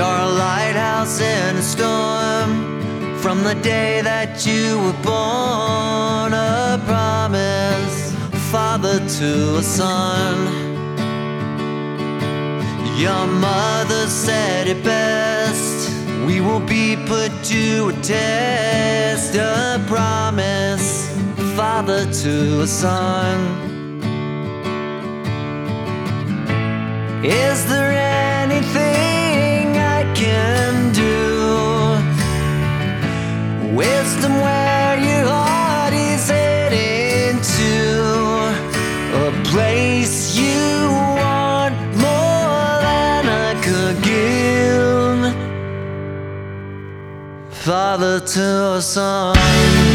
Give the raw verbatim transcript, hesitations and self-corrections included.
You're a lighthouse in a storm. From the day that you were born, a promise, father to a son. Your mother said it best, we will be put to a test. A promise, father to a son. Is there anything I can do? Wisdom where your heart is heading to, a place you want more than I could give. Father to a son.